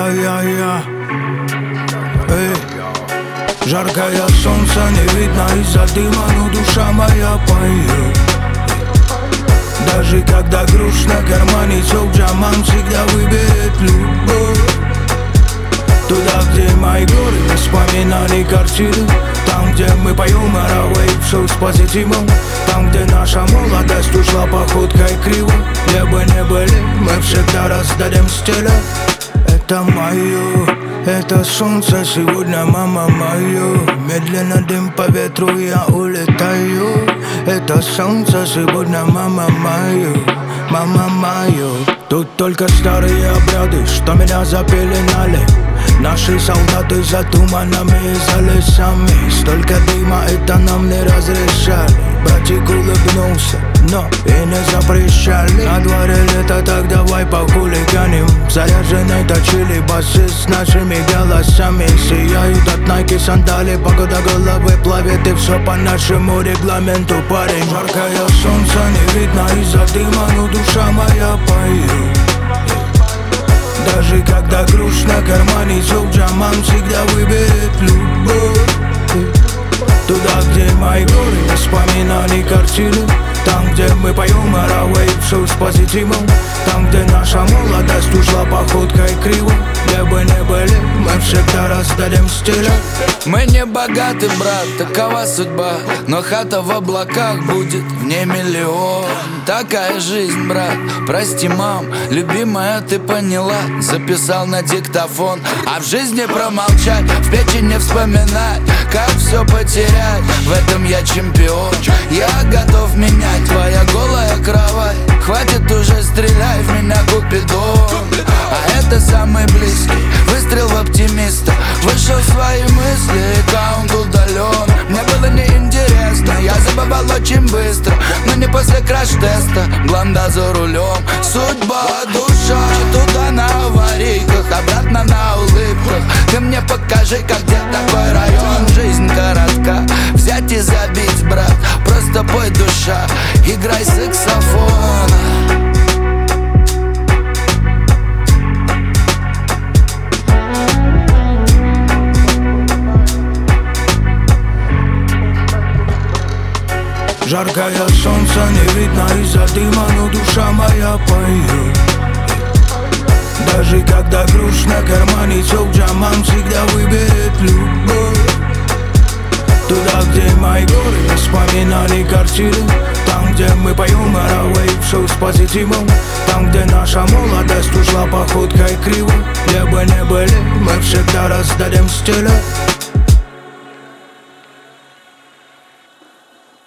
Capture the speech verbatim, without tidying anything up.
я-я-я. Эй. Жаркое солнце не видно из-за дыма, но душа моя поет. Даже когда грустно, кармане цок джаман всегда выберет любовь. Туда, где мои горы, воспоминания, картины. Там, где мы поем все с позитивом. Там, где наша молодость ушла походкой криво. Где бы не были, мы всегда раздадим стиля. Это мое, это солнце сегодня, мама мое. Медленно дым по ветру, я улетаю. Это солнце сегодня, мама мое, мама мое. Тут только старые обряды, что меня запеленали. Наши солдаты за туманами и за лесами. Столько дыма, это нам не разрешали. Братик улыбнулся, но и не запрещали. На дворе лето, так давай похулиганим. Заряженные точили басы с нашими голосами. Сияют от Nike сандали, погода головы плавит. И все по нашему регламенту, парень. Жаркое солнце не видно из-за дыма, но душа моя поет. Даже когда грустно, кармане цок джаман всегда выберет любовь. Туда, где мои горы, воспоминания, картины. Там, где мы поем все с позитивом. Там, где наша молодость ушла походкой криво. Где бы не были, мы всегда раздадим стиля. Мы не богаты, брат, такова судьба. Но хата в облаках будет, в ней миллион. Такая жизнь, брат, прости, мам. Любимая, ты поняла, записал на диктофон. А в жизни промолчать, в печи не вспоминать. Как все потерять, в этом я чемпион. Я готов менять, твоя голая кровать. Хватит уже стрелять в меня, Купидон. А это самый близкий выстрел в оптимиста. Вышел в свои мысли, аккаунт удален. Мне было неинтересно, я забывал очень быстро. Но не после краш-теста, блонда за рулем. Судьба, душа, туда на аварийках, обратно на улыбках. Ты мне покажи, как где такой район. Жизнь коротка, взять и забить, брат. Просто пой, душа, играй саксофон. Жаркое солнце не видно из-за дыма, но душа моя поет. Даже когда грустно, кармане цок джаман всегда выберет любовь. Туда, где мои горы, воспоминания, картины. Там, где мы поем все с позитивом. Там, где наша молодость ушла походкой криво. Где бы не были, мы всегда раздадим стиля.